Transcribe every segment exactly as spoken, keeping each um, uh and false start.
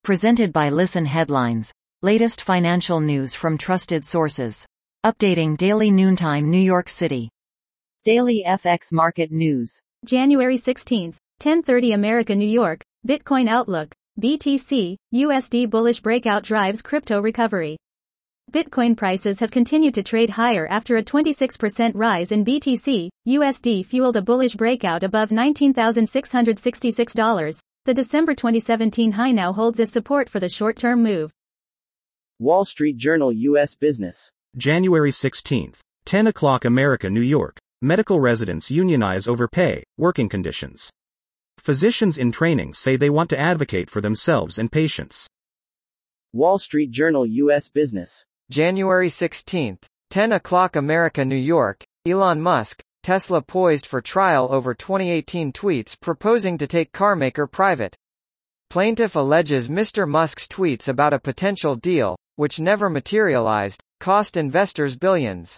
Presented by Listen Headlines. Latest financial news from trusted sources. Updating daily noontime New York City. Daily F X Market News. January sixteenth, ten thirty America New York, Bitcoin Outlook, B T C, U S D bullish breakout drives crypto recovery. Bitcoin prices have continued to trade higher after a twenty-six percent rise in B T C, U S D fueled a bullish breakout above nineteen thousand six hundred sixty-six dollars. The December twenty seventeen high now holds as support for the short-term move. Wall Street Journal U S Business. January sixteenth, ten o'clock America New York. Medical residents unionize over pay, working conditions. Physicians in training say they want to advocate for themselves and patients. Wall Street Journal U S Business. January sixteenth, ten o'clock America New York. Elon Musk, Tesla poised for trial over twenty eighteen tweets proposing to take carmaker private. Plaintiff alleges Mister Musk's tweets about a potential deal, which never materialized, cost investors billions.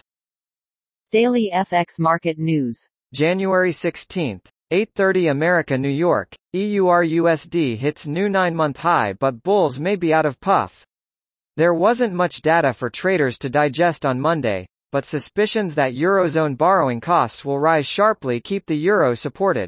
Daily F X Market News. January sixteenth, eight thirty America New York. E U R U S D hits new nine-month high but bulls may be out of puff. There wasn't much data for traders to digest on Monday, but suspicions that Eurozone borrowing costs will rise sharply keep the euro supported.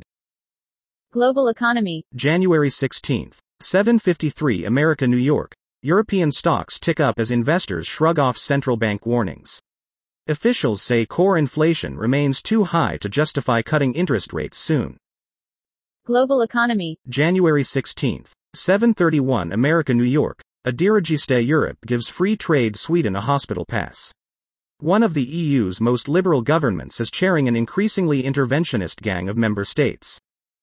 Global economy. January sixteenth, seven fifty-three America New York. European stocks tick up as investors shrug off central bank warnings. Officials say core inflation remains too high to justify cutting interest rates soon. Global economy. January sixteenth, seven thirty-one America New York. A dirigiste Europe gives free trade Sweden a hospital pass. One of the E U's most liberal governments is chairing an increasingly interventionist gang of member states.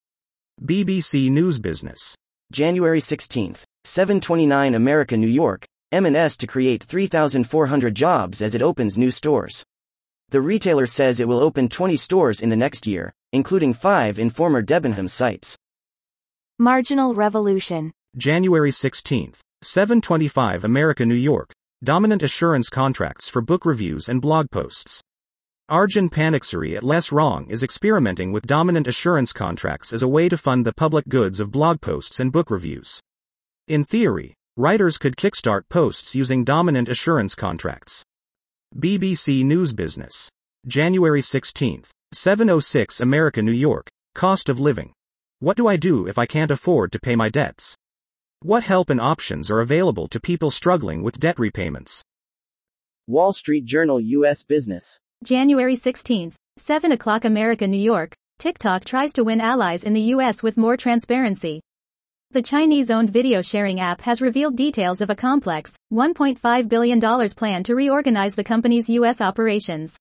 B B C News Business. January sixteenth, seven twenty-nine America New York. M and S to create three thousand four hundred jobs as it opens new stores. The retailer says it will open twenty stores in the next year, including five in former Debenham sites. Marginal Revolution. January sixteenth, seven twenty-five America New York. Dominant assurance contracts for book reviews and blog posts. Arjun Paniksuri at Less Wrong is experimenting with dominant assurance contracts as a way to fund the public goods of blog posts and book reviews. In theory, writers could kickstart posts using dominant assurance contracts. B B C News Business. January sixteenth, seven oh six America New York. Cost of living. What do I do if I can't afford to pay my debts? What help and options are available to people struggling with debt repayments? Wall Street Journal U S Business. January sixteenth, seven o'clock America New York. TikTok tries to win allies in the U S with more transparency. The Chinese-owned video-sharing app has revealed details of a complex, one point five billion dollars plan to reorganize the company's U S operations.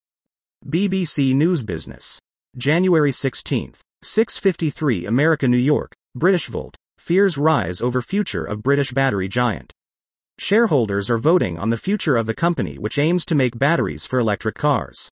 B B C News Business. January sixteenth, six fifty-three America New York. Britishvolt fears rise over future of British battery giant. Shareholders are voting on the future of the company, which aims to make batteries for electric cars.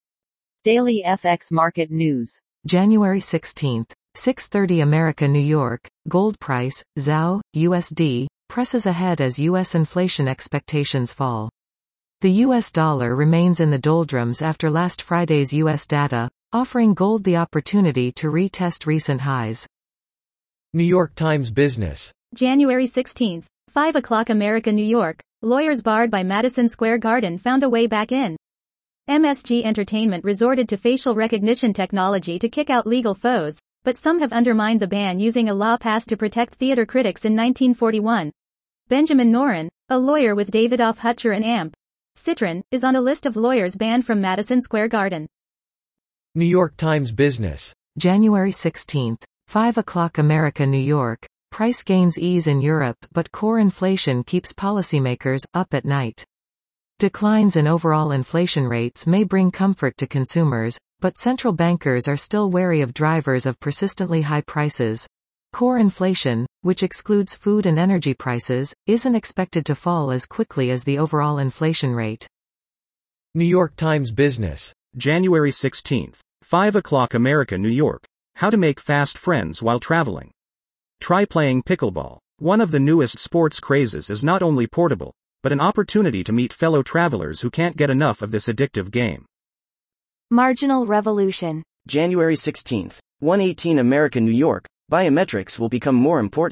Daily F X Market News. January sixteenth, six thirty America New York. Gold price, Z O W, U S D, presses ahead as U S inflation expectations fall. The U S dollar remains in the doldrums after last Friday's U S data, offering gold the opportunity to retest recent highs. New York Times Business. January sixteenth, five o'clock America New York. Lawyers barred by Madison Square Garden found a way back in. M S G Entertainment resorted to facial recognition technology to kick out legal foes, but some have undermined the ban using a law passed to protect theater critics in nineteen forty-one. Benjamin Noren, a lawyer with Davidoff Hutcher and A M P. Citron, is on a list of lawyers banned from Madison Square Garden. New York Times Business. January sixteenth, five o'clock America New York. Price gains ease in Europe but core inflation keeps policymakers up at night. Declines in overall inflation rates may bring comfort to consumers, but central bankers are still wary of drivers of persistently high prices. Core inflation, which excludes food and energy prices, isn't expected to fall as quickly as the overall inflation rate. New York Times Business. January sixteenth, five o'clock America New York. How to make fast friends while traveling. Try playing pickleball. One of the newest sports crazes is not only portable, but an opportunity to meet fellow travelers who can't get enough of this addictive game. Marginal Revolution. January sixteenth, one eighteen America New York. Biometrics will become more important.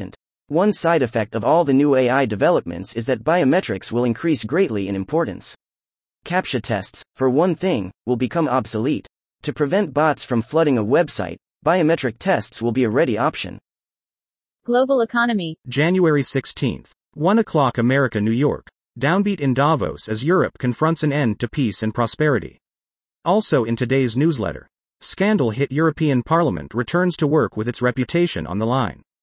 One side effect of all the new A I developments is that biometrics will increase greatly in importance. CAPTCHA tests, for one thing, will become obsolete. To prevent bots from flooding a website, biometric tests will be a ready option. Global economy. January sixteenth. one o'clock America, New York. Downbeat in Davos as Europe confronts an end to peace and prosperity. Also in today's newsletter. Scandal hit European Parliament returns to work with its reputation on the line.